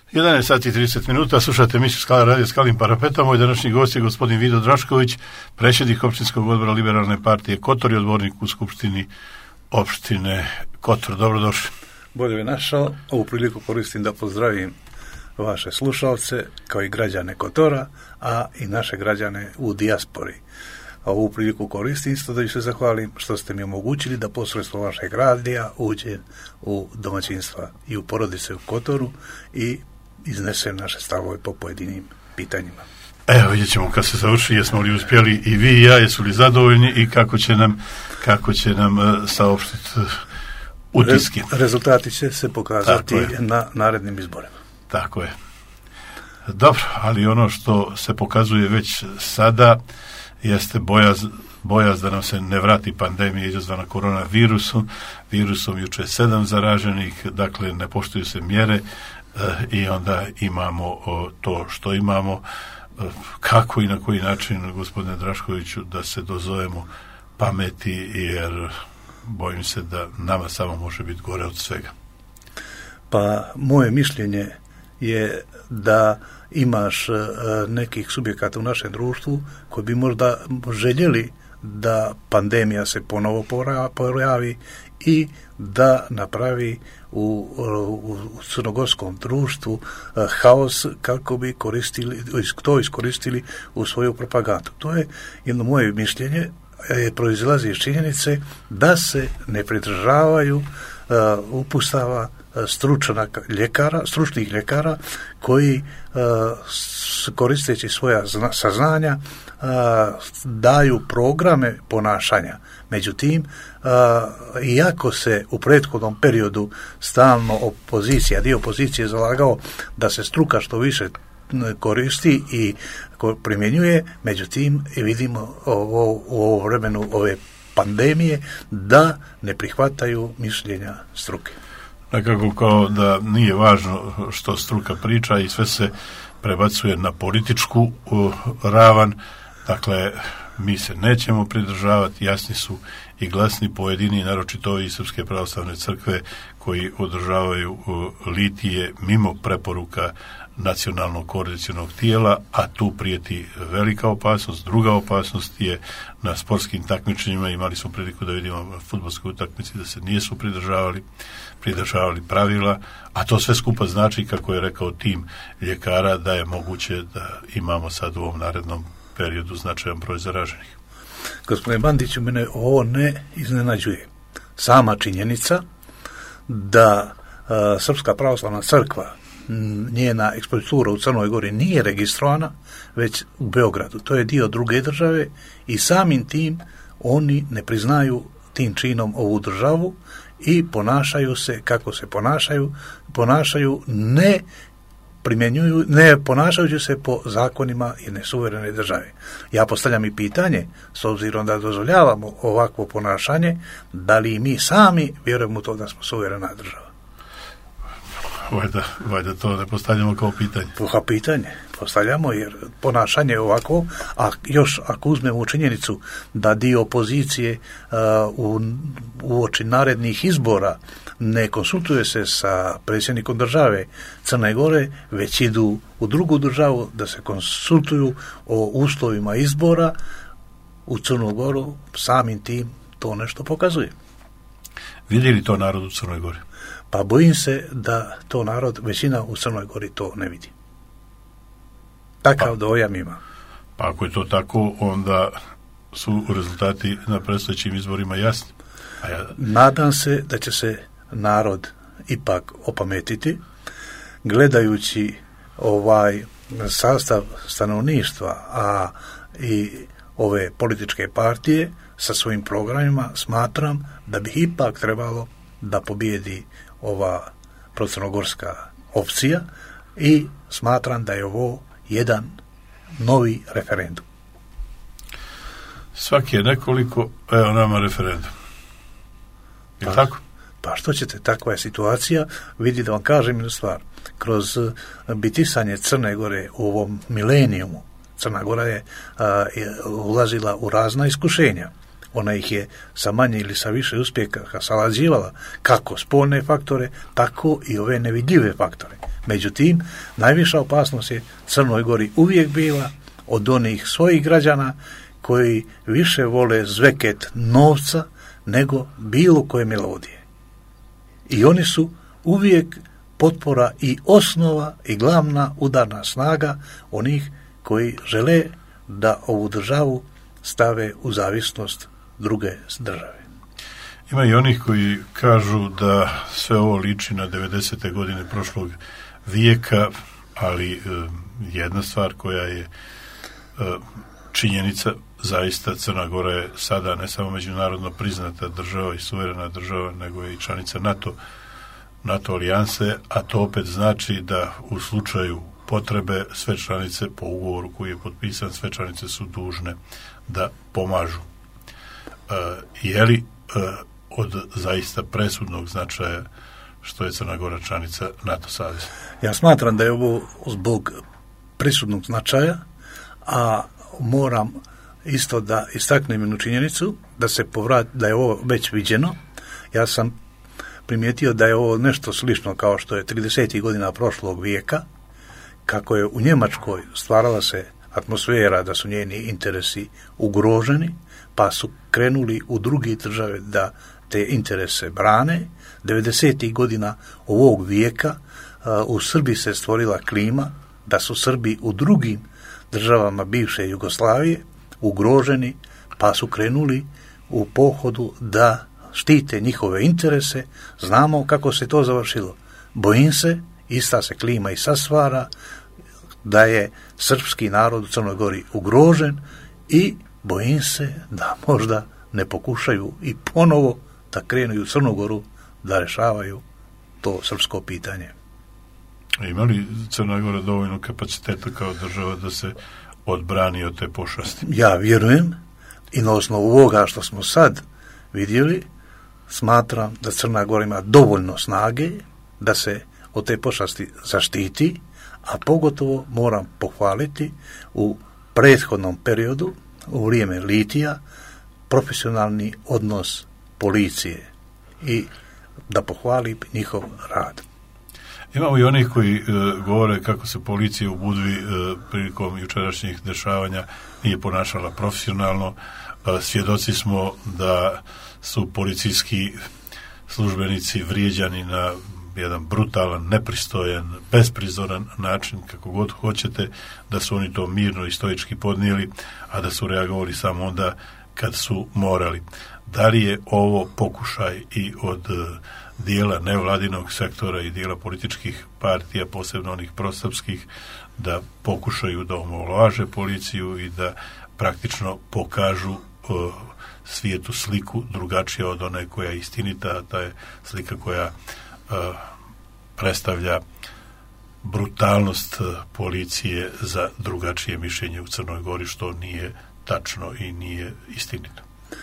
11 sati i 30 minuta, slušate emisiju Skala radio Skalim parapetom. Moj današnji gost je gospodin Vido Drašković, predsjednik općinskog odbora Liberalne partije Kotor i odbornik u Skupštini opštine Kotor. Dobrodošli. Bolje je našao. Ovu priliku koristim da pozdravim vaše slušalce, kao i građane Kotora, a i naše građane u dijaspori. Ovu priliku koristim isto da se zahvalim što ste mi omogućili da posredstvom vašeg radija uđem u domaćinstva i u porodice u Kotoru i iznesem naše stavove po pojedinim pitanjima. Evo, vidjet ćemo kad se završi, jesmo li uspjeli i vi i ja, jesu li zadovoljni i kako će nam saopštiti utiske. Rezultati će se pokazati na narednim izborima. Tako je. Dobro, ali ono što se pokazuje već sada jeste bojaz da nam se ne vrati pandemija izazvana koronavirusom. Virusom juče 7 zaraženih, dakle ne poštuju se mjere i onda imamo to što imamo. Kako i na koji način, gospodine Draškoviću, da se dozovemo pameti, jer bojim se da nama samo može biti gore od svega. Pa moje mišljenje je da imaš nekih subjekata u našem društvu koji bi možda željeli da pandemija se ponovo pojavi i da napravi u crnogorskom društvu haos kako bi iskoristili u svoju propagandu. To je jedno moje mišljenje, proizilazi iz činjenice da se ne pridržavaju uputstava stručnih ljekara koji koristeći svoja saznanja daju programe ponašanja. Međutim, iako se u prethodnom periodu stalno dio opozicije zalagao da se struka što više koristi i primjenjuje, međutim vidimo u ovo vremenu ove pandemije da ne prihvataju mišljenja struke. Nekako kao da nije važno što struka priča i sve se prebacuje na političku ravan. Dakle, mi se nećemo pridržavati, jasni su i glasni pojedini, naročito ovi Srpske pravoslavne crkve koji održavaju litije mimo preporuka nacionalnog koordinacionog tijela, a tu prijeti velika opasnost. Druga opasnost je na sportskim takmičenjima. Imali smo priliku da vidimo fudbalskoj utakmici da se nisu pridržavali pravila, a to sve skupa znači, kako je rekao tim ljekara, da je moguće da imamo sad u ovom narednom periodu značajan broj zaraženih. Gospodine Bandiću, mene ovo ne iznenađuje. Sama činjenica da Srpska pravoslavna crkva, njena ekspozitura u Crnoj Gori nije registrovana, već u Beogradu. To je dio druge države i samim tim oni ne priznaju tim činom ovu državu i ponašaju se kako se ponašaju ne ponašajući se po zakonima jedne suverene države. Ja postavljam i pitanje, s obzirom da dozvoljavamo ovakvo ponašanje, da li mi sami vjerujemo u to da smo suverena država? Valjda to ne postavljamo kao pitanje. Pitanje postavljamo, jer ponašanje je ovako, a još ako uzmemo u činjenicu da dio opozicije u oči narednih izbora ne konsultuje se sa predsjednikom države Crne Gore, već idu u drugu državu da se konsultuju o uslovima izbora u Crnu Goru, samim tim to nešto pokazuje. Vidi li to narod u Crnoj Gori? Pa bojim se da to narod, većina u Crnoj Gori to ne vidi. Takav dojam ima. Pa ako je to tako, onda su rezultati na predstojećim izborima jasni. Nadam se da će se narod ipak opametiti, gledajući ovaj sastav stanovništva, a i ove političke partije sa svojim programima. Smatram da bi ipak trebalo da pobijedi ova procrnogorska opcija i smatram da je ovo jedan novi referendum. Svaki je nekoliko, evo nama referendum. Je tako? Pa što ćete, takva je situacija. Vidi, da vam kažem jednu stvar. Kroz bitisanje Crne Gore u ovom milenijumu, Crna Gora je ulazila u razna iskušenja. ona ih je sa manje ili sa više uspjeha salađivala kako spoljne faktore, tako i ove nevidljive faktore. Međutim, najviša opasnost je Crnoj Gori uvijek bila od onih svojih građana koji više vole zveket novca nego bilo koje melodije. I oni su uvijek potpora i osnova i glavna udarna snaga onih koji žele da ovu državu stave u zavisnost druge države. Ima i onih koji kažu da sve ovo liči na 90. godine prošlog vijeka, ali jedna stvar koja je činjenica, zaista Crna Gora je sada ne samo međunarodno priznata država i suverena država, nego je i članica NATO alijanse, a to opet znači da u slučaju potrebe sve članice po ugovoru koji je potpisan, sve članice su dužne da pomažu. Je li od zaista presudnog značaja što je Crna Gora članica NATO saveza? Ja smatram da je ovo zbog presudnog značaja, a moram isto da istaknem jednu činjenicu, da je ovo već viđeno. Ja sam primijetio da je ovo nešto slično kao što je 30. godina prošlog vijeka, kako je u Njemačkoj stvarala se atmosfera da su njeni interesi ugroženi, pa su krenuli u drugi države da te interese brane. 90. godina ovog vijeka u Srbiji se stvorila klima da su Srbi u drugim državama bivše Jugoslavije ugroženi, pa su krenuli u pohodu da štite njihove interese. Znamo kako se to završilo. Bojim se, ista se klima i sastvara, da je srpski narod u Crnoj Gori ugrožen i bojim se da možda ne pokušaju i ponovo da krenu u Crnu Goru da rešavaju to srpsko pitanje. Ima li Crna Gora dovoljno kapaciteta kao država da se odbrani od te pošasti? Ja vjerujem i na osnovu ovoga što smo sad vidjeli, smatram da Crna Gora ima dovoljno snage da se od te pošasti zaštiti, a pogotovo moram pohvaliti u prethodnom periodu, u vrijeme litija, profesionalni odnos policije i da pohvalim njihov rad. Imamo i onih koji govore kako se policija u Budvi prilikom jučerašnjih dešavanja nije ponašala profesionalno. Svjedoci smo da su policijski službenici vrijeđani na jedan brutalan, nepristojan, besprizoran način, kako god hoćete, da su oni to mirno i stoički podnijeli, a da su reagovali samo onda kad su morali. Da li je ovo pokušaj i od dijela nevladinog sektora i dijela političkih partija, posebno onih prosrpskih, da pokušaju da omalovaže policiju i da praktično pokažu svijetu sliku drugačija od one koja je istinita, a ta je slika koja predstavlja brutalnost policije za drugačije mišljenje u Crnoj Gori, što nije tačno i nije istinito.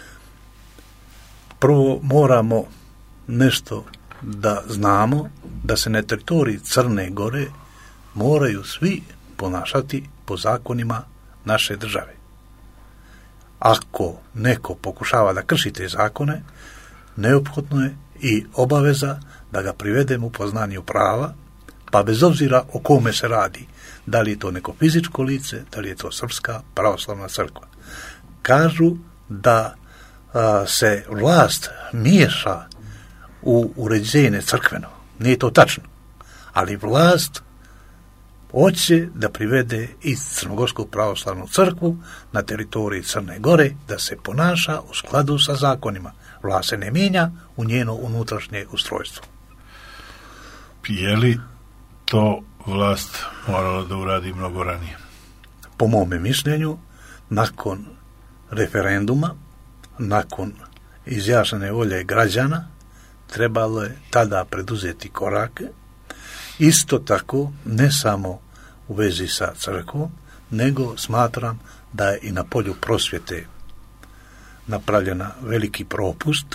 Prvo moramo nešto da znamo, da se na teritoriji Crne Gore moraju svi ponašati po zakonima naše države. Ako neko pokušava da krši te zakone, neophodno je i obaveza da ga privedemo u poznanju prava, pa bez obzira o kome se radi, da li je to neko fizičko lice, da li je to Srpska pravoslavna crkva. Kažu da se vlast miješa u uređenje crkveno. Nije to tačno. Ali vlast hoće da privede i Crnogorsku pravoslavnu crkvu na teritoriji Crne Gore da se ponaša u skladu sa zakonima. Vlast se ne mijenja u njeno unutrašnje ustrojstvo. Je li to vlast morala da uradi mnogo ranije? Po mome mišljenju, nakon referenduma, nakon izjašnjene volje građana, trebalo je tada preduzeti korake. Isto tako, ne samo u vezi sa crkvom, nego smatram da je i na polju prosvjete napravljena veliki propust.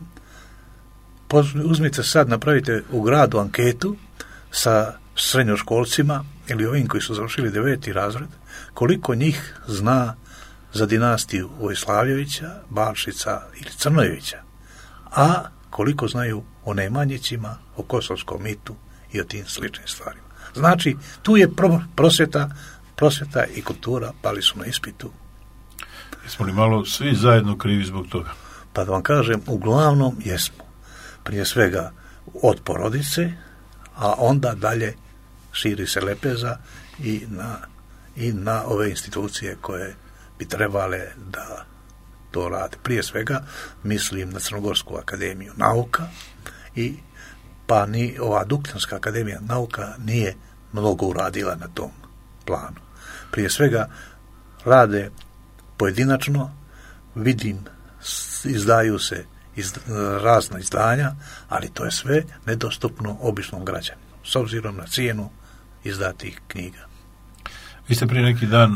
Uzmite sad, napravite u gradu anketu sa srednjoškolcima ili ovim koji su završili 9. razred, koliko njih zna za dinastiju Vojslavljevića, Balšica ili Crnojevića, a koliko znaju o Nemanjićima, o Kosovskom mitu i o tim sličnim stvarima. Znači, tu je prosvjeta i kultura pali su na ispitu. Jesmo li malo svi zajedno krivi zbog toga? Pa da vam kažem, uglavnom jesmo. Prije svega od porodice, a onda dalje širi se lepeza i na ove institucije koje bi trebale da to rade. Prije svega mislim na Crnogorsku akademiju nauka i pa ni ova Dukljanska akademija nauka nije mnogo uradila na tom planu. Prije svega rade pojedinačno, vidim, izdaju se razna izdanja, ali to je sve nedostupno običnom građaninu, s obzirom na cijenu izdatih knjiga. Vi ste prije neki dan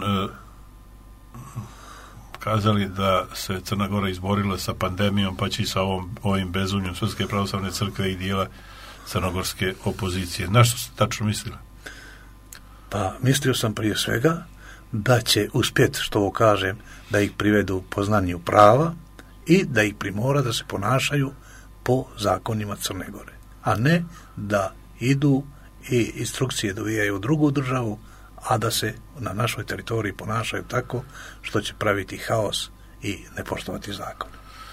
kazali da se Crna Gora izborila sa pandemijom, pa će i sa ovim bezumljem Srpske pravoslavne crkve i dijela crnogorske opozicije. Na što ste tačno mislili? Pa mislio sam prije svega da će uspjeti, što ovo kažem, da ih privedu poznanju prava i da ih primora da se ponašaju po zakonima Crne Gore, a ne da idu i instrukcije dovijaju u drugu državu, a da se na našoj teritoriji ponašaju tako što će praviti haos i ne poštovati zakon.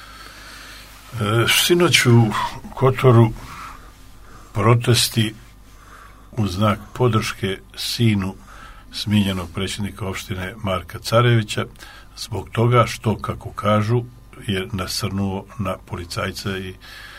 Sinoć u Kotoru protesti u znak podrške sinu smijenjenog predsjednika opštine Marka Carevića zbog toga što, kako kažu, je nasrnuo na policajce i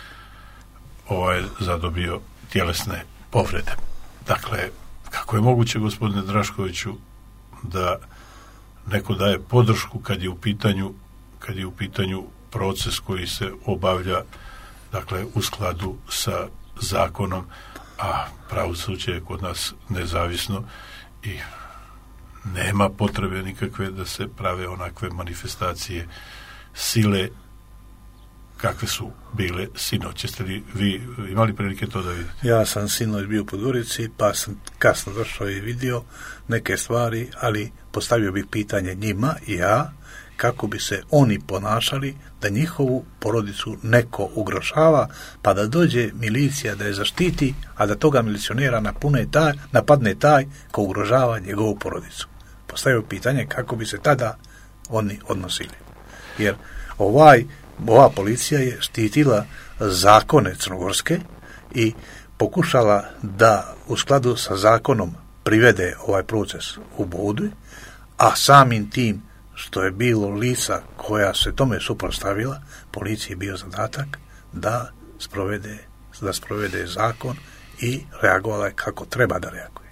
zadobio tjelesne povrede. Dakle, kako je moguće, gospodine Draškoviću, da neko daje podršku kad je u pitanju proces koji se obavlja, dakle, u skladu sa zakonom, a pravosuđe je kod nas nezavisno i nema potrebe nikakve da se prave onakve manifestacije sile kakve su bile sinoć. Jeste li vi imali prilike to da vidite? Ja sam sinoć bio u Podgorici, pa sam kasno došao i vidio neke stvari, ali postavio bih pitanje njima i ja, kako bi se oni ponašali da njihovu porodicu neko ugrožava, pa da dođe milicija da je zaštiti, a da toga milicionera napadne taj ko ugrožava njegovu porodicu. Postavio pitanje kako bi se tada oni odnosili. Jer ova policija je štitila zakone crnogorske i pokušala da u skladu sa zakonom privede ovaj proces u Budvi, a samim tim što je bilo lica koja se tome suprotstavila, policiji je bio zadatak da sprovede zakon i reagovala je kako treba da reaguje.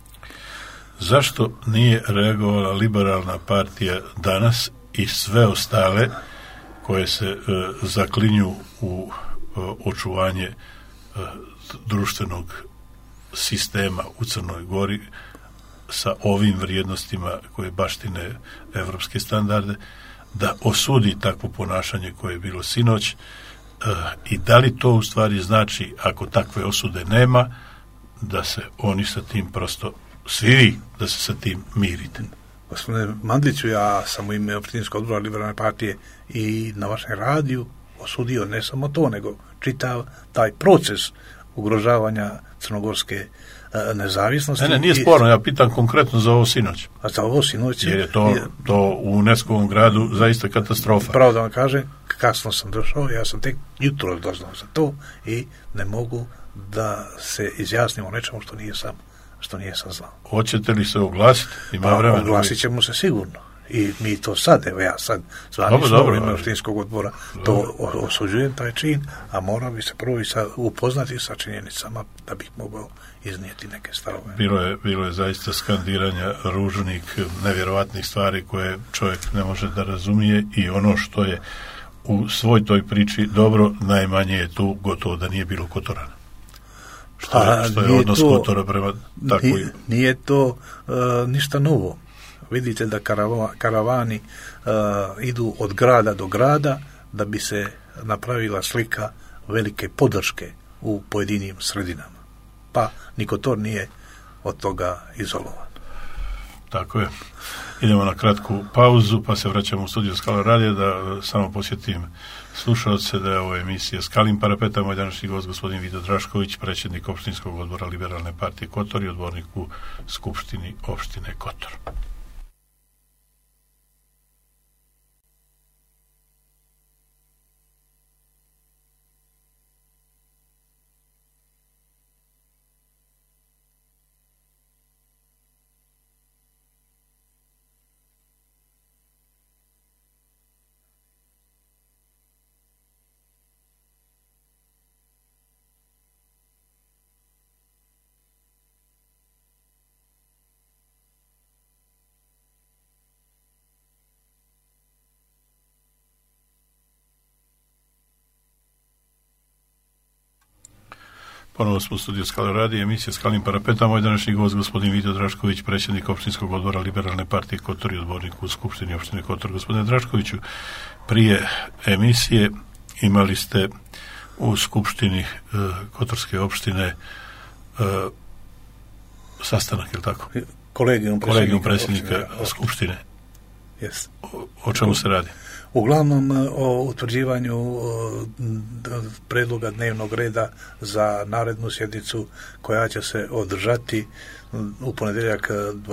Zašto nije reagovala Liberalna partija danas i sve ostale koje se zaklinju u očuvanje društvenog sistema u Crnoj Gori sa ovim vrijednostima koje baštine evropske standarde, da osudi takvo ponašanje koje je bilo sinoć, i da li to u stvari znači, ako takve osude nema, da se oni sa tim prosto svi da se sa tim mirite? Gospodine Mandliću, ja sam u ime opštinskog odbora Liberalne partije i na vašem radiju osudio ne samo to, nego čitav taj proces ugrožavanja crnogorske nezavisnosti. Ne, nije sporno, ja pitam konkretno za ovo sinoć. A za ovo sinoć? Jer je to u UNESCO-vom gradu zaista katastrofa. Pravo da vam kažem, kasno sam došao, ja sam tek jutro doznao za to i ne mogu da se izjasnim o nečemu što nije sam znao. Hoćete li se oglasiti? Ima vremena. Oglasit ćemo se sigurno. I mi to sad, evo ja sad zvanično u ime opštinskog odbora to osuđujem taj čin, a morao bi se prvo i upoznati sa činjenicama da bih mogao iznijeti neke stavove. Bilo je zaista skandiranja ružnih, nevjerovatnih stvari koje čovjek ne može da razumije, i ono što je u svoj toj priči dobro, najmanje je tu gotovo da nije bilo Kotorana. Što je odnos Kotora prema takvoj... Nije to ništa novo. Vidite da karavani idu od grada do grada da bi se napravila slika velike podrške u pojedinim sredinama. Pa ni Kotor nije od toga izolovan. Tako je. Idemo na kratku pauzu, pa se vraćamo u studiju Skala radija, da samo posjetim slušalce da je ovo emisija Skalim parapeta. Moj današnji gost gospodin Vito Drašković, predsjednik opštinskog odbora Liberalne partije Kotor i odbornik u Skupštini opštine Kotor. Ponovno smo u studiju Skala radija, emisija Skalim parapeta. Moj današnji gost gospodin Vito Drašković, predsjednik opštinskog odbora Liberalne partije Kotor i odbornik u Skupštini opštine Kotor. Gospodine Draškoviću, prije emisije imali ste u Skupštini Kotorske opštine sastanak, je li tako? Kolegijum predsjednika Skupštine. Yes. O čemu se radi? Uglavnom o utvrđivanju predloga dnevnog reda za narednu sjednicu koja će se održati u ponedjeljak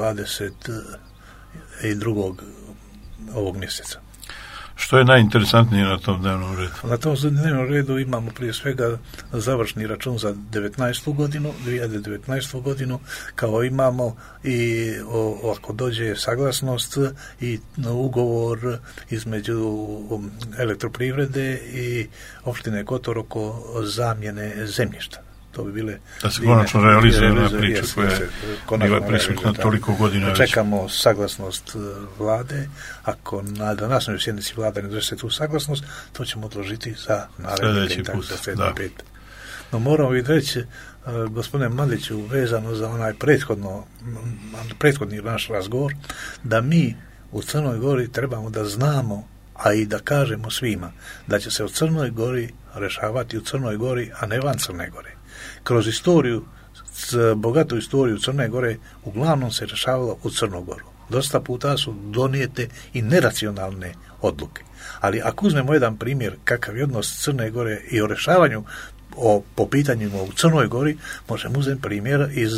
22. ovog mjeseca. Što je najinteresantnije na tom dnevnom redu? Na tom dnevnom redu imamo prije svega završni račun za 2019. godinu, kao imamo i ako dođe saglasnost i ugovor između elektroprivrede i opštine Kotor oko zamjene zemljišta. To bi bile... Da se konačno realizuje na priču koja je bila prisutna toliko godina. Čekamo saglasnost vlade. Ako na današnjoj sjednici vlada ne donese tu saglasnost, to ćemo odložiti za naredni pet. No moramo vidjeti reći, gospodine Mandiću, vezano za onaj prethodni naš razgovor, da mi u Crnoj Gori trebamo da znamo, a i da kažemo svima, da će se u Crnoj Gori rešavati u Crnoj Gori, a ne van Crne Gore. Kroz istoriju, bogatu istoriju Crne Gore, uglavnom se rešavalo u Crnu Goru. Dosta puta su donijete i neracionalne odluke. Ali ako uzmemo jedan primjer kakav je odnos Crne Gore i o rešavanju po pitanjima u Crnoj Gori, možemo uzeti primjer iz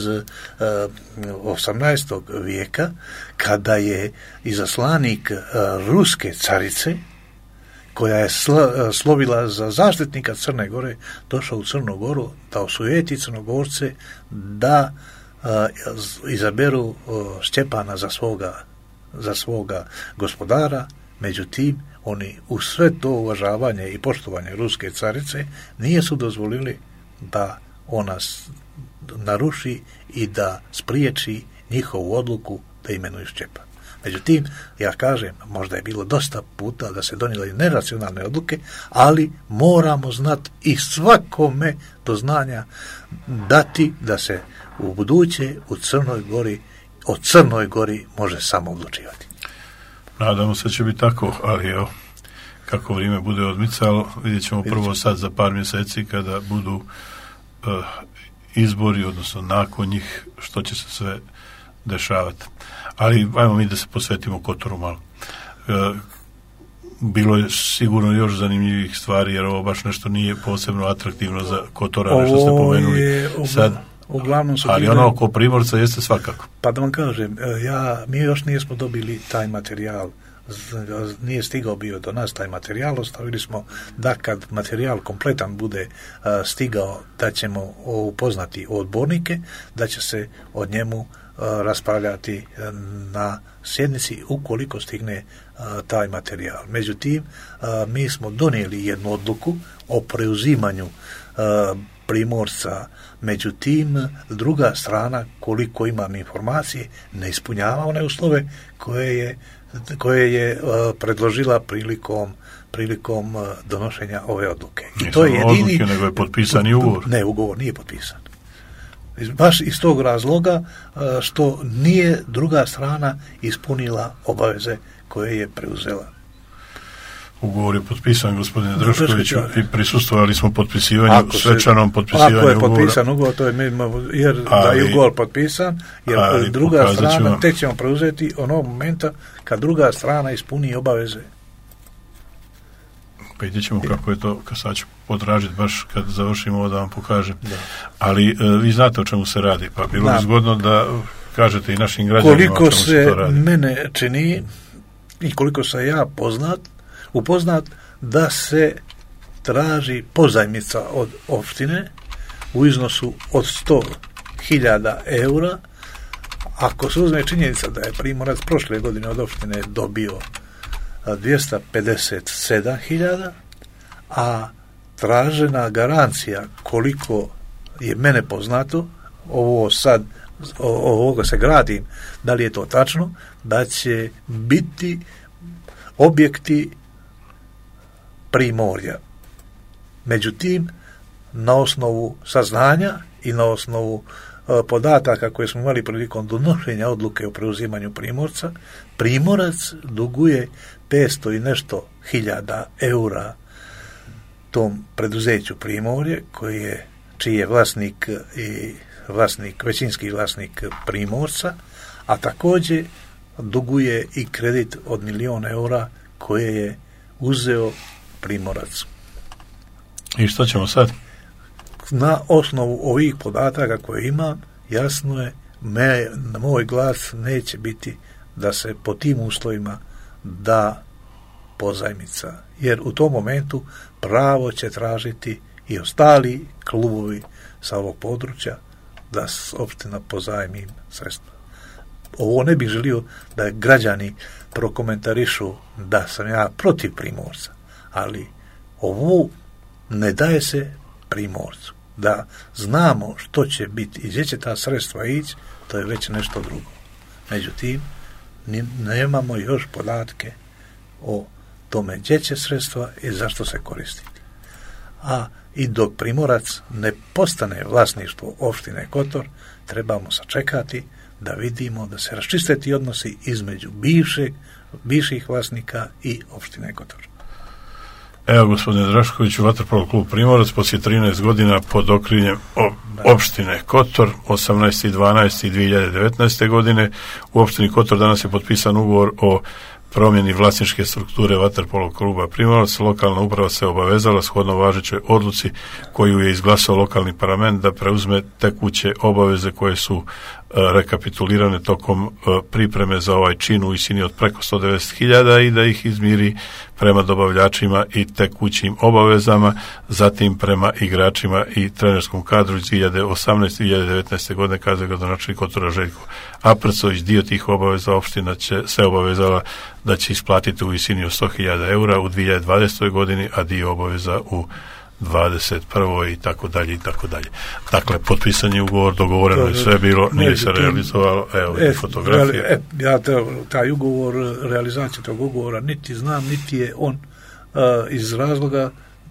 18. vijeka, kada je izaslanik ruske carice, koja je slovila za zaštitnika Crne Gore, došao u Crnu Goru da osujeti Crnogorce da izaberu Stjepana za svoga gospodara. Međutim, oni u sve to uvažavanje i poštovanje ruske carice nije su dozvolili da ona naruši i da spriječi njihovu odluku da imenuju Stjepana. Međutim, ja kažem, možda je bilo dosta puta da se donijeli neracionalne odluke, ali moramo znati i svakome do znanja dati da se u buduće u Crnoj Gori, o Crnoj Gori može samo odlučivati. Nadamo se će biti tako, ali evo, kako vrijeme bude odmicalo, vidjet ćemo prvo sad za par mjeseci kada budu izbori, odnosno nakon njih, što će se sve dešavati. Ali ajmo mi da se posvetimo Kotoru malo. Bilo je sigurno još zanimljivih stvari, jer ovo baš nešto nije posebno atraktivno za Kotora, nešto ste pomenuli sad. Uglavnom su ali ono oko Primorca jeste svakako. Pa da vam kažem, mi još nismo dobili taj materijal, nije stigao bio do nas taj materijal, ostavili smo da kad materijal kompletan bude stigao, da ćemo upoznati odbornike, da će se od njemu raspravljati na sjednici ukoliko stigne taj materijal. Međutim, mi smo donijeli jednu odluku o preuzimanju Primorca, međutim druga strana, koliko imam informacije, ne ispunjava one uslove koje je predložila prilikom donošenja ove odluke. I to je jedini odluke, nego je potpisani ugovor. Ne, ugovor nije potpisan. Baš iz tog razloga što nije druga strana ispunila obaveze koje je preuzela. Ugovor je potpisan, gospodine Draškoviću, i prisustvovali smo potpisivanju, svečanom potpisivanju ugovora. Ako je potpisan ugovor, to je jer da je ugovor potpisan, jer druga strana, tek ćemo preuzeti onog momenta kad druga strana ispuni obaveze. Pa vidjet ćemo kako je to, kad sad ću potražiti baš kad završimo ovo da vam pokažem. Da. Ali vi znate o čemu se radi, pa bilo bi zgodno da kažete i našim građanima koliko o čemu se to radi. Koliko se mene čini i koliko sam ja upoznat da se traži pozajmica od opštine u iznosu od 100.000 eura. Ako se uzme činjenica da je Primorac prošle godine od opštine dobio 257.000, a tražena garancija, koliko je mene poznato, ovoga se gradim, da li je to tačno, da će biti objekti Primorja. Međutim, na osnovu saznanja i na osnovu podataka koje smo imali prilikom donošenja odluke o preuzimanju Primorca, Primorac duguje 500 i nešto hiljada eura tom preduzeću Primorje, čiji je većinski vlasnik Primorca, a također duguje i kredit od 1.000.000 eura koje je uzeo Primorac. I što ćemo sad? Na osnovu ovih podataka koje imam, jasno je, na moj glas neće biti da se po tim uslovima da pozajmica. Jer u tom momentu pravo će tražiti i ostali klubovi sa ovog područja da opština pozajmi sredstva. Ovo ne bih želio da građani prokomentarišu da sam ja protiv Primorca, ali ovo ne daje se Primorcu. Da znamo što će biti i gdje će ta sredstva ići, to je već nešto drugo. Međutim, nemamo još podatke o tome gdje će sredstva i zašto se koristiti. A i dok Primorac ne postane vlasništvo opštine Kotor, trebamo sačekati da vidimo da se raščiste ti odnosi između bivših vlasnika i opštine Kotor. Evo, gospodine Draškoviću, Vaterpolo klub Primorac poslije 13 godina pod okriljem opštine Kotor 18.12.2019. godine. U opštini Kotor danas je potpisan ugovor o promjeni vlasničke strukture Vaterpolo kluba Primorac. Lokalna uprava se obavezala shodno važećoj odluci koju je izglasao lokalni parlament da preuzme tekuće obaveze koje su rekapitulirane tokom pripreme za ovaj čin u visini od preko 190.000 i da ih izmiri prema dobavljačima i tekućim obavezama, zatim prema igračima i trenerskom kadru iz 2018. i 2019. godine, kaže gradonačelnik Kotora Željko Aprcović. Dio tih obaveza opština se obavezala da će isplatiti u visini od 100.000 eura u 2020. godini, a dio obaveza u 21. i tako dalje i tako dalje. Dakle, potpisan je ugovor, dogovoreno je sve bilo, nije se realizovalo, evo fotografije. Ja taj ugovor, realizaciju tog ugovora niti znam, niti je on iz razloga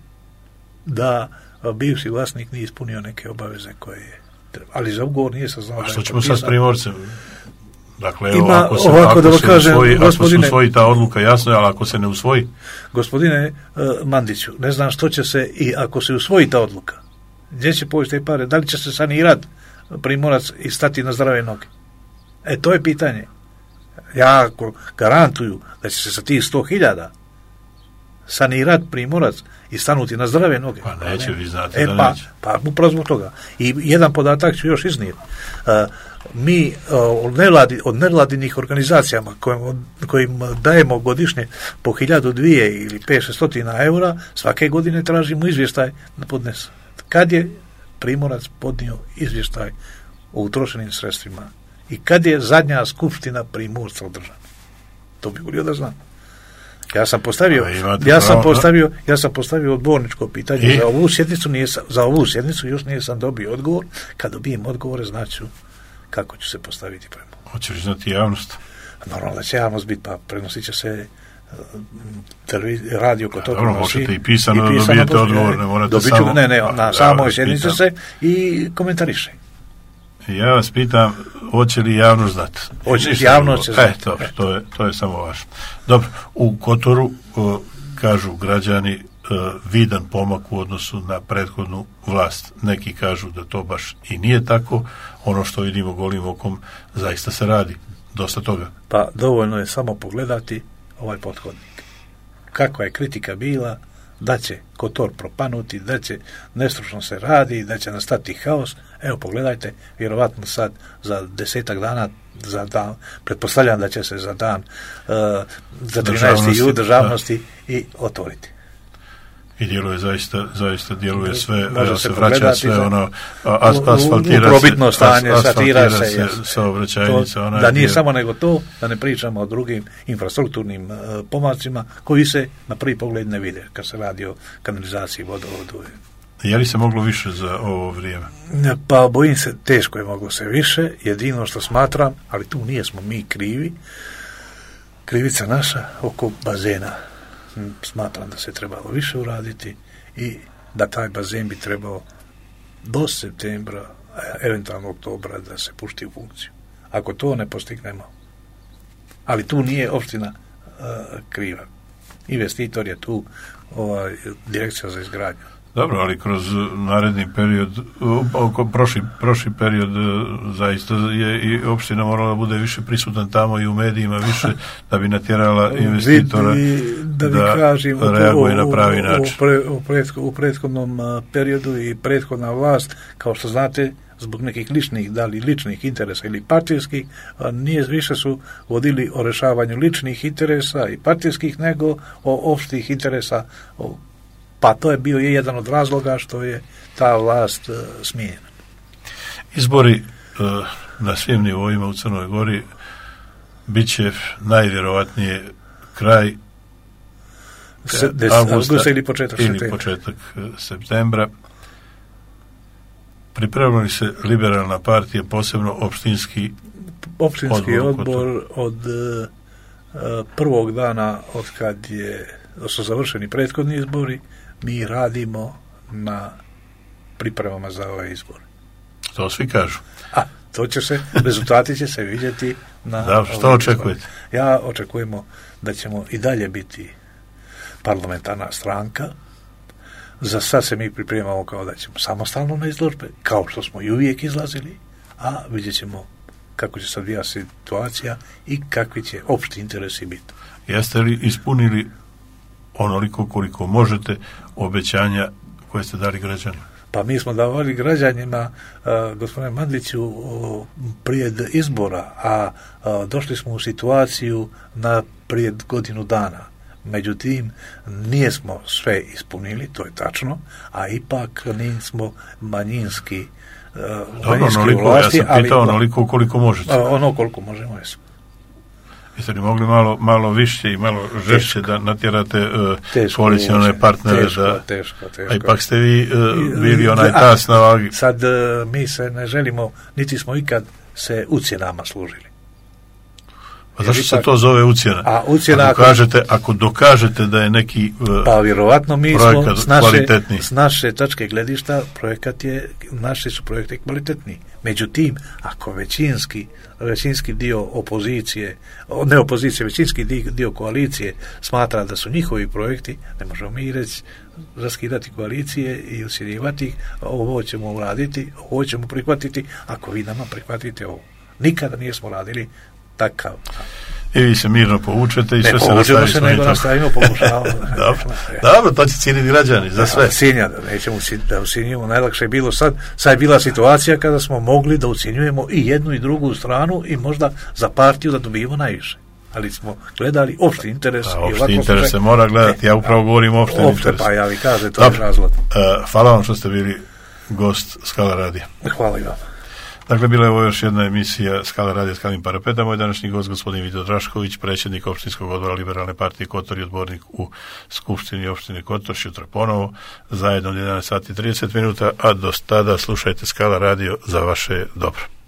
da bivši vlasnik nije ispunio neke obaveze koje je treba. Ali za ugovor nije saznao. A što ćemo sad s Primorcem? Dakle, ako se usvoji ta odluka, jasno je, ali ako se ne usvoji? Gospodine Mandiću, ne znam što će se i ako se usvoji ta odluka. Gdje će povesti te pare? Da li će se sanirati Primorac i stati na zdrave noge? To je pitanje. Ja ako garantuju da će se sa tih 100.000 sanirati Primorac i stanuti na zdrave noge. Pa neće, vi znate da neće. Pa upravo zbog toga. I jedan podatak ću još iznijeti. Mi od nevladinih organizacijama kojim dajemo godišnje po 1.000, 2 ili 500 eura, svake godine tražimo izvještaj na podnes. Kad je Primorac podnio izvještaj o utrošenim sredstvima i kad je zadnja skupština Primorca održana? To bih volio da znam. Ja sam postavio odborničko pitanje za ovu sjednicu još nisam dobio odgovor. Kad dobijem odgovore, znaću kako ću se postaviti prema. Hoćeš znati javnost? Normalno da će javnost biti, pa prenosit će se radio kod toga. Dobro, možete i pisano da dobijete odgovor, ne morate samo... Na samoj sjednici se i komentariše. Ja vas pitam, hoće li javnost znati? Javnost će znati. Dobro, to je samo važno. Dobro, u Kotoru kažu građani, vidan pomak u odnosu na prethodnu vlast. Neki kažu da to baš i nije tako. Ono što vidimo golim okom zaista se radi. Dosta toga. Pa dovoljno je samo pogledati ovaj pothodnik. Kakva je kritika bila, da će Kotor propanuti, da će nestručno se radi, da će nastati haos. Evo pogledajte, vjerovatno sad za 10 dana, za dan, pretpostavljam da će se za dan za 13. jul državnosti i otvoriti. I djeluje zaista djeluje sve, se vraća sve ono, asfaltira probitno stanje, satira se saobraćajnica. Da nije samo nego to, da ne pričamo o drugim infrastrukturnim pomacima koji se na prvi pogled ne vide kad se radi o kanalizaciji, vodovodu. Je li se moglo više za ovo vrijeme? Pa bojim se, teško je moglo se više, jedino što smatram, ali tu nijesmo mi krivi, krivica naša oko bazena. Smatram da se trebalo više uraditi i da taj bazen bi trebao do septembra, eventualno oktobra, da se pušti u funkciju. Ako to ne postignemo, ali tu nije opština kriva. Investitor je tu, direkcija za izgradnju. Dobro, ali kroz naredni period, prošli period zaista je i opština morala da bude više prisutan tamo i u medijima više da bi natjerala investitora da reaguje na pravi način. U prethodnom periodu i prethodna vlast, kao što znate, zbog nekih ličnih interesa ili partijskih, nije više su vodili o rešavanju ličnih interesa i partijskih nego o opštih interesa. Pa to je bio jedan od razloga što je ta vlast smijenjena. Izbori na svim nivoima u Crnoj Gori bit će najvjerovatnije kraj avgusta ili početak septembra. Priprema li se liberalna partija, posebno opštinski odbor od prvog dana od kad su završeni prethodni izbori, mi radimo na pripremama za ovaj izbor. To svi kažu. To će se, rezultati će se vidjeti na da, što očekujete? Ja očekujemo da ćemo i dalje biti parlamentarna stranka. Za sad se mi pripremamo kao da ćemo samostalno na izložbe, kao što smo i uvijek izlazili, a vidjet ćemo kako će se odvijati situacija i kakvi će opšti interesi biti. Jeste li ispunili onoliko koliko možete obećanja koje ste dali građanima? Pa mi smo davali građanima, gospodine Mandliću, prije izbora, a došli smo u situaciju prije godinu dana. Međutim, nismo sve ispunili, to je tačno, a ipak nismo manjinski vlasti. Ja sam pitao onoliko koliko možete. Ono koliko možemo, jesmo. Jeste li mogli malo više i malo žešće da natjerate koalicijone partnere? Teško. A ipak ste vi bili onaj tas na vagi. Sad mi se ne želimo, niti smo ikad se ucjenama služili. Pa zašto se to zove ucjena? Ako dokažete da je neki pa vjerovatno mi projekat kvalitetniji. S naše tačke gledišta naši su projekti kvalitetni. Međutim, ako većinski dio opozicije, ne opozicije, većinski dio koalicije smatra da su njihovi projekti, ne možemo mi reći raskidati koalicije i ucjenjivati ih, ovo ćemo uraditi, ovo ćemo prihvatiti, ako vi nama prihvatite ovo. Nikada nismo radili takav. I vi se mirno povučete i sve se nastavite. Nego nastavimo, pokušavamo. Dobro, to će cijeniti građani za sve. Cijenja, nećemo da ucijenjujemo, najlakše je bilo sad je bila situacija kada smo mogli da ucijenjujemo i jednu i drugu stranu i možda za partiju da dobijemo najviše. Ali smo gledali opšti interes. Opšti interes se mora gledati, ja upravo govorim o opštem interesu. Pa ja vi kažem, to je razlog. Hvala vam što ste bili gost Skala radija. Hvala i vam. Dakle, bila je ovo još jedna emisija Skala radija Skalim parapeta. Moj današnji gost, gospodin Vito Drašković, predsjednik opštinskog odbora Liberalne partije Kotor i odbornik u Skupštini opštine Kotor. Sutra ponovo, zajedno od 11:30, a do tada slušajte Skala radio za vaše dobro.